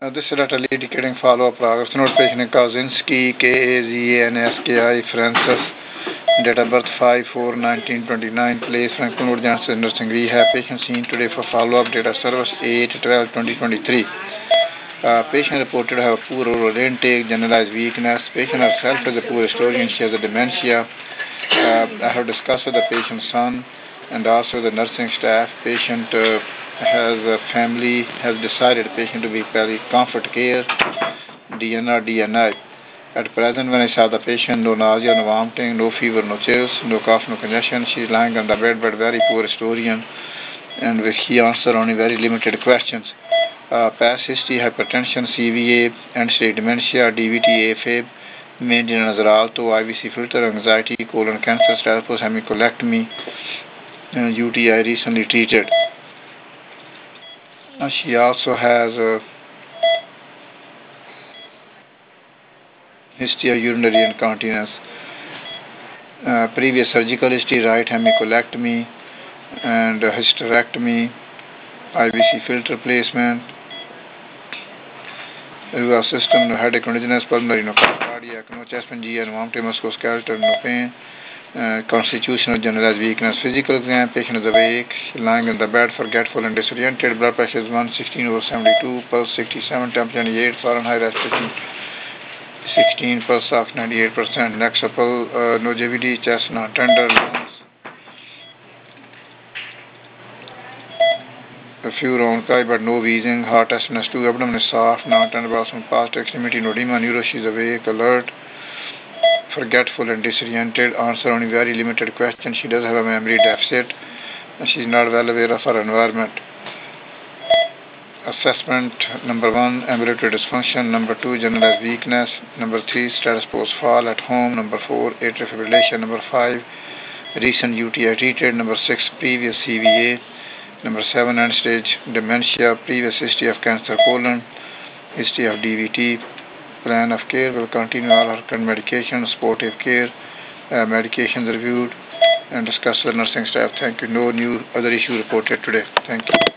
This is data indicating follow-up progress. Note patient Kaczynski, Kazanski, Francis, date of birth 5/4/1929, place Franklin Janssen Nursing Rehab. Patient seen today for follow-up. Date of service 8/12/2023. Patient reported to have poor oral intake, generalized weakness. Patient herself is a poor historian. She has a dementia. I have discussed with the patient's son and also the nursing staff. Patient has a family has decided patient to be very comfort care, DNR, DNI. At present, when I saw the patient, no nausea, no vomiting, no fever, no chills, no cough, no congestion. She is lying on the bed, but very poor historian, and he answered only very limited questions. Past history, hypertension, CVA, end-stage dementia, DVT, AFib, maintenance Xarelto, IVC filter, anxiety, colon cancer, status hemicolectomy, UTI recently treated. She also has a history of urinary incontinence, previous surgical history, right hemicolectomy and hysterectomy, IVC filter placement, nervous system, no headache, no dizziness, pulmonary, no cardiac, no chest pain, GI, no vomiting, musculoskeletal, no pain, constitutional generalized weakness. Physical exam, patient is awake, lying in the bed, forgetful and disoriented. Blood pressure is 116/72, pulse 67, temperature 98 Fahrenheit, respiration 16, pulse ox 98%. Neck supple, no JVD, chest not tender, lungs a few round cry but no wheezing, heart SNS2, abdomen is soft, not tender, from past extremity, no edema, neuro, she is awake, alert, forgetful and disoriented, answer only very limited questions. She does have a memory deficit and she is not well aware of her environment. Assessment: number 1, ambulatory dysfunction, number 2, generalized weakness, number 3, status post fall at home, number 4, atrial fibrillation, number 5, recent UTI treated, number 6, previous CVA, number 7, end stage dementia, previous history of cancer colon, history of DVT. Plan of care will continue all her current medications, supportive care, medications reviewed and discussed with nursing staff. Thank you. No new other issue reported today. Thank you.